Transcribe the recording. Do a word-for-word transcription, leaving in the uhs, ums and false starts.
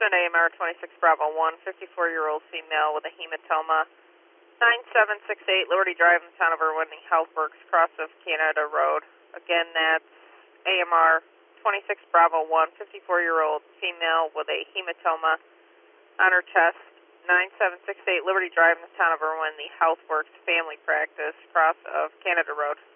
A M R twenty-six Bravo one, fifty-four-year-old female with a hematoma, nine seven six eight Liberty Drive in the town of Irwin, Healthworks, cross of Canada Road. Again, that's A M R twenty-six Bravo one, fifty-four-year-old female with a hematoma on her chest, nine seven six eight Liberty Drive in the town of Irwin, the Healthworks Family Practice, cross of Canada Road.